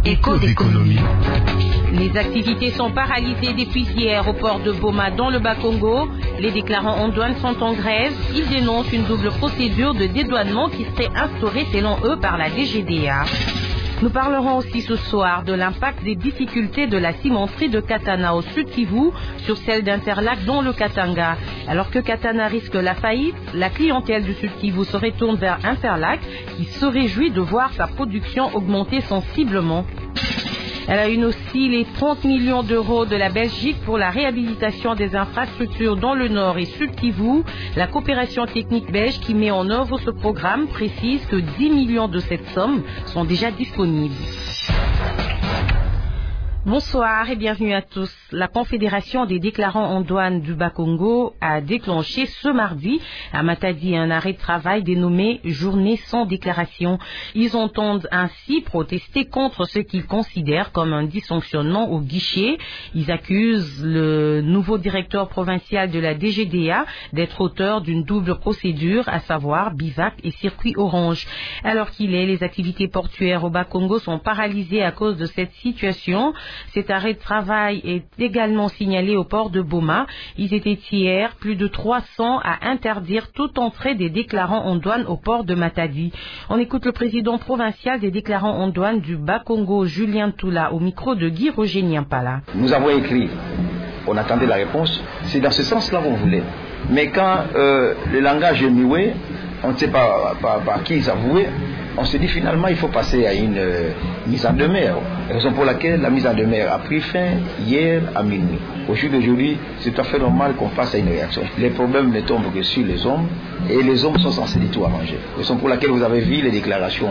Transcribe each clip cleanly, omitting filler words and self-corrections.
Écho d'économie. Les activités sont paralysées depuis hier au port de Boma dans le Bas-Congo. Les déclarants en douane sont en grève. Ils dénoncent une double procédure de dédouanement qui serait instaurée selon eux par la DGDA. Nous parlerons aussi ce soir de l'impact des difficultés de la cimenterie de Katana au Sud Kivu sur celle d'Interlac dans le Katanga. Alors que Katana risque la faillite, la clientèle du Sud Kivu se retourne vers Interlac qui se réjouit de voir sa production augmenter sensiblement. Elle a eu aussi les 30 millions d'euros de la Belgique pour la réhabilitation des infrastructures dans le Nord et Sud Kivu. La coopération technique belge qui met en œuvre ce programme précise que 10 millions de cette somme sont déjà disponibles. Bonsoir et bienvenue à tous. La Confédération des déclarants en douane du Bas-Congo a déclenché ce mardi à Matadi un arrêt de travail dénommé Journée sans déclaration. Ils entendent ainsi protester contre ce qu'ils considèrent comme un dysfonctionnement au guichet. Ils accusent le nouveau directeur provincial de la DGDA d'être auteur d'une double procédure, à savoir bivac et circuit orange. Alors qu'il est, les activités portuaires au Bas-Congo sont paralysées à cause de cette situation. Cet arrêt de travail est également signalé au port de Boma. Ils étaient hier plus de 300 à interdire toute entrée des déclarants en douane au port de Matadi. On écoute le président provincial des déclarants en douane du Bas-Congo, Julien Toula, au micro de Guy Roger Niampala. Nous avons écrit, on attendait la réponse, c'est dans ce sens-là qu'on voulait. Mais quand le langage est muet, on ne sait pas par qui ils avouaient, on se dit finalement il faut passer à une mise en demeure. Raison pour laquelle la mise en demeure a pris fin hier à minuit. Au jour d'aujourd'hui, c'est tout à fait normal qu'on passe à une réaction. Les problèmes ne tombent que sur les hommes et les hommes sont censés tout arranger. Raison pour laquelle vous avez vu les déclarations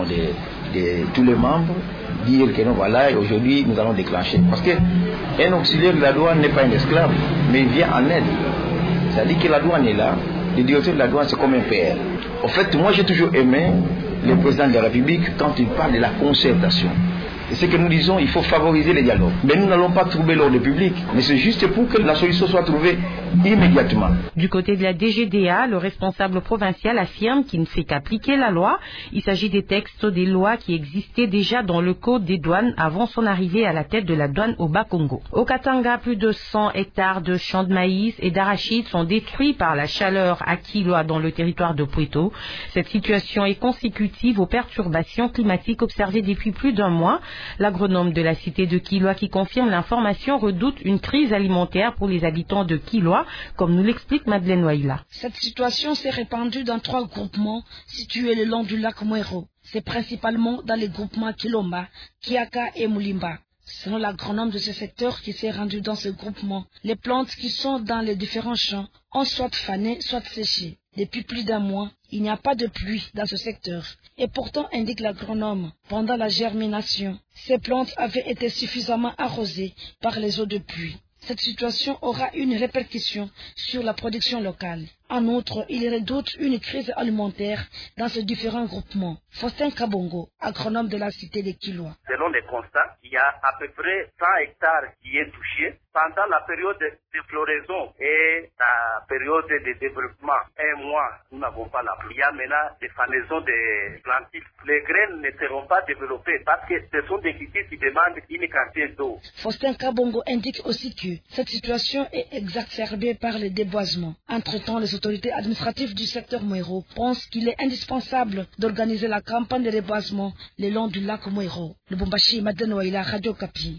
de tous les membres dire que non, voilà, et aujourd'hui nous allons déclencher. Parce qu'un auxiliaire de la douane n'est pas un esclave, mais il vient en aide. C'est-à-dire que la douane est là, le directeur de la douane c'est comme un père. En fait, moi j'ai toujours aimé le président de la République quand il parle de la concertation. Et ce que nous disons, il faut favoriser les dialogues. Mais nous n'allons pas trouver l'ordre public, mais c'est juste pour que la solution soit trouvée immédiatement. Du côté de la DGDA, le responsable provincial affirme qu'il ne fait qu'appliquer la loi. Il s'agit des textes des lois qui existaient déjà dans le code des douanes avant son arrivée à la tête de la douane au Bas-Congo. Au Katanga, plus de 100 hectares de champs de maïs et d'arachides sont détruits par la chaleur à Kilwa dans le territoire de Pweto. Cette situation est consécutive aux perturbations climatiques observées depuis plus d'un mois. L'agronome de la cité de Kilwa qui confirme l'information redoute une crise alimentaire pour les habitants de Kilwa, comme nous l'explique Madeleine Waila. Cette situation s'est répandue dans 3 groupements situés le long du lac Mwero. C'est principalement dans les groupements Kilomba, Kiaka et Moulimba. Selon l'agronome de ce secteur qui s'est rendu dans ce groupement, les plantes qui sont dans les différents champs ont soit fané, soit séché. Depuis plus d'un mois, il n'y a pas de pluie dans ce secteur. Et pourtant, indique l'agronome, pendant la germination, ces plantes avaient été suffisamment arrosées par les eaux de pluie. Cette situation aura une répercussion sur la production locale. En outre, il redoute une crise alimentaire dans ces différents groupements. Faustin Kabongo, agronome de la cité de Kilwa. Selon les constats, il y a à peu près 100 hectares qui est touché. Pendant la période de floraison et la période de développement, 1 mois, nous n'avons pas la pluie. Il y a maintenant des fanaisons des plantiles. Les graines ne seront pas développées parce que ce sont des cultures qui demandent une quantité d'eau. Faustin Kabongo indique aussi que cette situation est exacerbée par le déboisement. Entre-temps, les autorités administratives du secteur Mwero pensent qu'il est indispensable d'organiser la campagne de déboisement le long du lac Mwero. Le Bombashi, Madeleine Waila, Radio Kapi.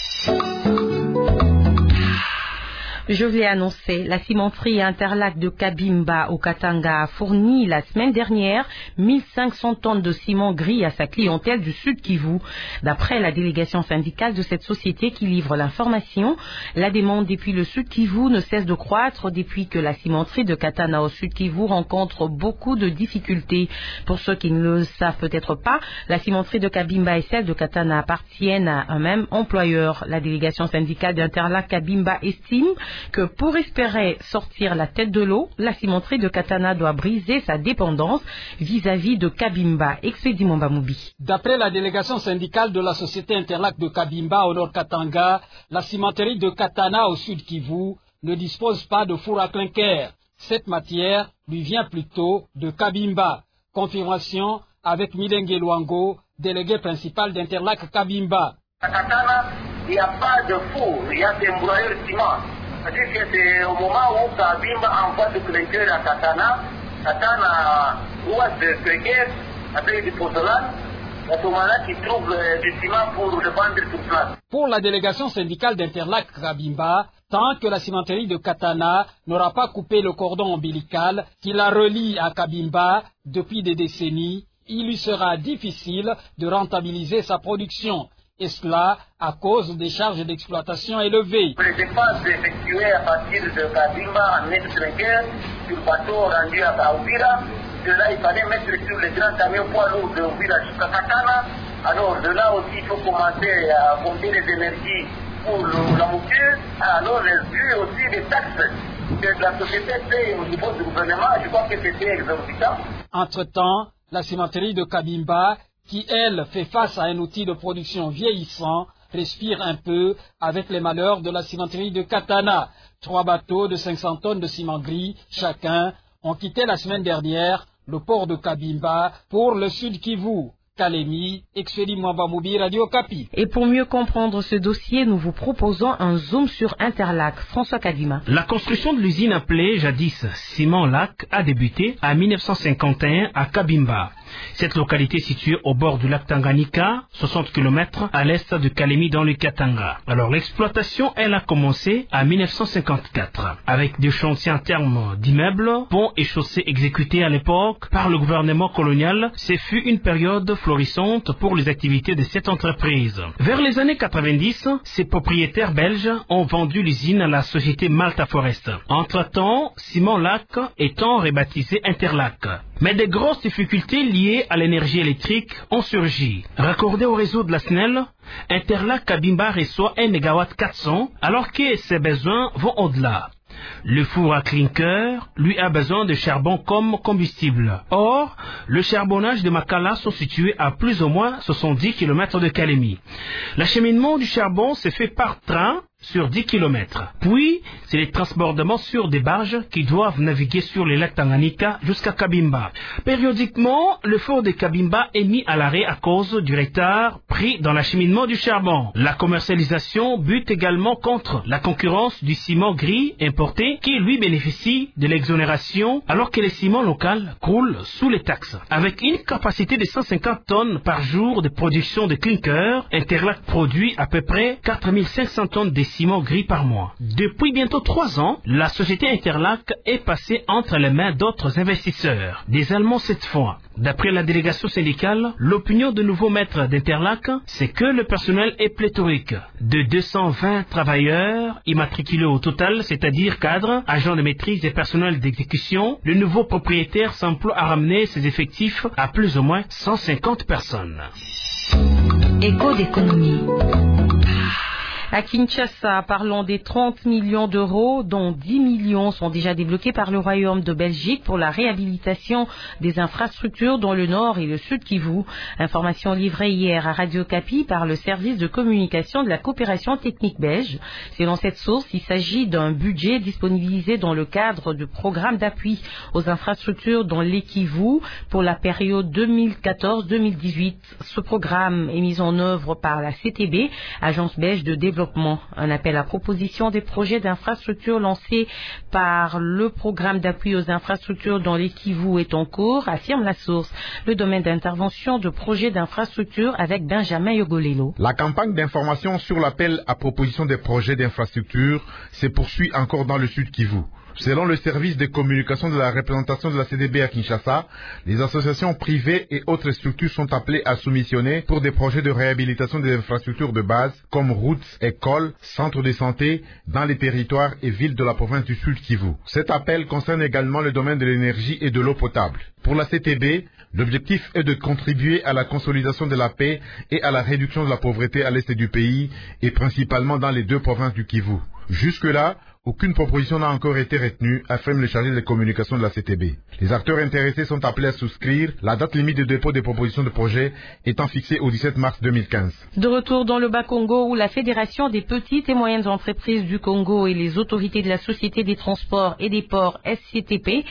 Je l'ai annoncé, la cimenterie Interlac de Kabimba au Katanga a fourni la semaine dernière 1500 tonnes de ciment gris à sa clientèle du Sud Kivu. D'après la délégation syndicale de cette société qui livre l'information, la demande depuis le Sud Kivu ne cesse de croître depuis que la cimenterie de Katana au Sud Kivu rencontre beaucoup de difficultés. Pour ceux qui ne le savent peut-être pas, la cimenterie de Kabimba et celle de Katana appartiennent à un même employeur. La délégation syndicale d'Interlac Kabimba estime que pour espérer sortir la tête de l'eau, la cimenterie de Katana doit briser sa dépendance vis-à-vis de Kabimba. Expédie Mombamoubi. D'après la délégation syndicale de la société Interlac de Kabimba au nord Katanga, la cimenterie de Katana au sud Kivu ne dispose pas de four à clinker. Cette matière lui vient plutôt de Kabimba. Confirmation avec Milengue Luango, délégué principal d'Interlac Kabimba. À Katana, il n'y a pas de four, il y a des broyeurs ciment. C'est-à-dire que c'est au moment où Kabimba envoie du clinker à Katana, Katana doit se clinker avec du porcelaine, à ce moment-là qui trouve du ciment pour le vendre sur place. Pour la délégation syndicale d'Interlac Kabimba, tant que la cimenterie de Katana n'aura pas coupé le cordon ombilical qui la relie à Kabimba depuis des décennies, il lui sera difficile de rentabiliser sa production. Et cela à cause des charges d'exploitation élevées. Les dépenses effectuées à partir de Kabimba en mètre clinker sur bateau rendu à Ouvira, de là il fallait mettre sur les grands camions poids lourds de Ouvira jusqu'à Katana. Alors de là aussi il faut commencer à compter les énergies pour la mouture. Alors les vues aussi des taxes que la société paye au niveau du gouvernement, je crois que c'était exorbitant. Entre-temps, la cimenterie de Kabimba, qui, elle, fait face à un outil de production vieillissant, respire un peu avec les malheurs de la cimenterie de Katana. 3 bateaux de 500 tonnes de ciment gris, chacun, ont quitté la semaine dernière le port de Kabimba pour le Sud Kivu. Kalemi, Expédie Mwambamoubi, Radio Kapi. Et pour mieux comprendre ce dossier, nous vous proposons un zoom sur Interlac. François Kadima. La construction de l'usine appelée jadis Ciment Lac a débuté en 1951 à Kabimba. Cette localité située au bord du lac Tanganyika, 60 km à l'est de Kalemi dans le Katanga. Alors l'exploitation, elle a commencé en 1954 avec des chantiers en termes d'immeubles, ponts et chaussées exécutés à l'époque par le gouvernement colonial. Ce fut une période florissante pour les activités de cette entreprise. Vers les années 90, ses propriétaires belges ont vendu l'usine à la société Malta Forest. Entre-temps, Ciment Lac étant rebaptisé Interlac. Mais de grosses difficultés liées à l'énergie électrique ont surgi. Raccordé au réseau de la SNEL, Interlac Kabimba reçoit 1 MW 400 alors que ses besoins vont au-delà. Le four à clinker, lui, a besoin de charbon comme combustible. Or, le charbonnage de Makala sont situés à plus ou moins 70 km de Kalemi. L'acheminement du charbon se fait par train sur 10 km. Puis, c'est les transbordements sur des barges qui doivent naviguer sur les lacs Tanganyika jusqu'à Kabimba. Périodiquement, le fort de Kabimba est mis à l'arrêt à cause du retard pris dans l'acheminement du charbon. La commercialisation bute également contre la concurrence du ciment gris importé qui lui bénéficie de l'exonération alors que le ciment local croule sous les taxes. Avec une capacité de 150 tonnes par jour de production de clinker, Interlac produit à peu près 4500 tonnes de ciment gris par mois. Depuis bientôt 3 ans, la société Interlac est passée entre les mains d'autres investisseurs, des Allemands cette fois. D'après la délégation syndicale, l'opinion de nouveaux maîtres d'Interlac, c'est que le personnel est pléthorique. De 220 travailleurs immatriculés au total, c'est-à-dire cadres, agents de maîtrise et personnel d'exécution, le nouveau propriétaire s'emploie à ramener ses effectifs à plus ou moins 150 personnes. Écho d'économie. À Kinshasa, parlons des 30 millions d'euros, dont 10 millions sont déjà débloqués par le Royaume de Belgique pour la réhabilitation des infrastructures dans le nord et le sud Kivu. Information livrée hier à Radio Kapi par le service de communication de la coopération technique belge. Selon cette source, il s'agit d'un budget disponibilisé dans le cadre du programme d'appui aux infrastructures dans les Kivu pour la période 2014-2018. Ce programme est mis en œuvre par la CTB, Agence belge de développement. Un appel à proposition des projets d'infrastructures lancés par le programme d'appui aux infrastructures dans les Kivu est en cours, affirme la source. Le domaine d'intervention de projets d'infrastructures avec Benjamin Yogolelo. La campagne d'information sur l'appel à proposition des projets d'infrastructures se poursuit encore dans le sud Kivu. Selon le service de communication de la représentation de la CDB à Kinshasa, les associations privées et autres structures sont appelées à soumissionner pour des projets de réhabilitation des infrastructures de base comme routes, écoles, centres de santé dans les territoires et villes de la province du Sud Kivu. Cet appel concerne également le domaine de l'énergie et de l'eau potable. Pour la CTB, l'objectif est de contribuer à la consolidation de la paix et à la réduction de la pauvreté à l'est du pays et principalement dans les 2 provinces du Kivu. Jusque-là, Aucune proposition n'a encore été retenue, affirme le chargé des communications de la CTB. Les acteurs intéressés sont appelés à souscrire, la date limite de dépôt des propositions de projet étant fixée au 17 mars 2015. De retour dans le Bas-Congo où la Fédération des petites et moyennes entreprises du Congo et les autorités de la Société des transports et des ports SCTP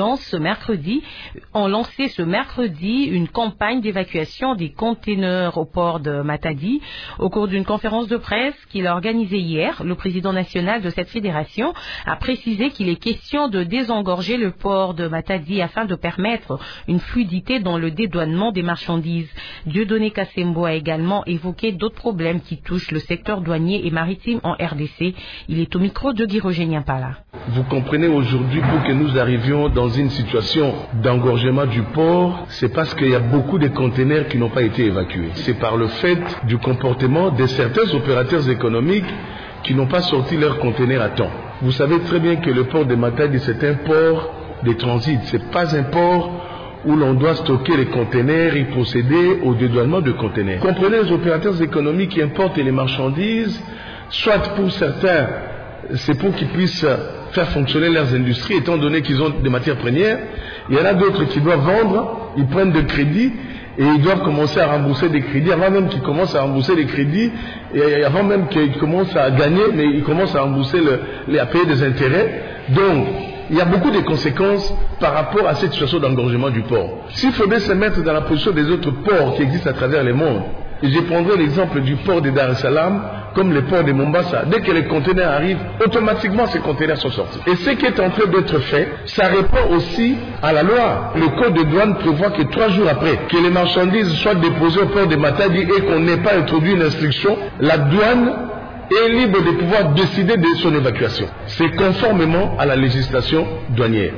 ont lancé ce mercredi une campagne d'évacuation des conteneurs au port de Matadi. Au cours d'une conférence de presse qu'il a organisée hier, le président national de cette fédération a précisé qu'il est question de désengorger le port de Matadi afin de permettre une fluidité dans le dédouanement des marchandises. Dieudonné Kassembo a également évoqué d'autres problèmes qui touchent le secteur douanier et maritime en RDC. Il est au micro de Guy Roger Niampala. Vous comprenez aujourd'hui, pour que nous arrivions dans une situation d'engorgement du port, c'est parce qu'il y a beaucoup de conteneurs qui n'ont pas été évacués. C'est par le fait du comportement de certains opérateurs économiques qui n'ont pas sorti leurs conteneurs à temps. Vous savez très bien que le port de Matadi, c'est un port de transit, c'est pas un port où l'on doit stocker les conteneurs et procéder au dédouanement de conteneurs. Comprenez, les opérateurs économiques qui importent les marchandises, soit pour certains, c'est pour qu'ils puissent faire fonctionner leurs industries, étant donné qu'ils ont des matières premières. Il y en a d'autres qui doivent vendre, ils prennent de crédits et ils doivent commencer à rembourser des crédits avant même qu'ils commencent à rembourser les crédits et avant même qu'ils commencent à gagner, mais ils commencent à rembourser, à payer des intérêts. Donc, il y a beaucoup de conséquences par rapport à cette situation d'engorgement du port. S'il faudrait se mettre dans la position des autres ports qui existent à travers le monde, et je prendrai l'exemple du port de Dar es Salaam, comme le port de Mombasa, dès que les conteneurs arrivent, automatiquement ces conteneurs sont sortis. Et ce qui est en train d'être fait, ça répond aussi à la loi. Le code de douane prévoit que 3 jours après que les marchandises soient déposées au port de Matadi et qu'on n'ait pas introduit une instruction, la douane est libre de pouvoir décider de son évacuation. C'est conformément à la législation douanière.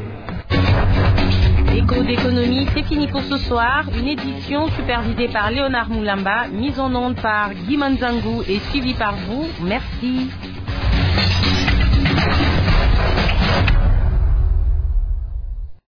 Écho d'économie, c'est fini pour ce soir. Une édition supervisée par Léonard Moulamba, mise en onde par Guy Manzangou et suivie par vous. Merci.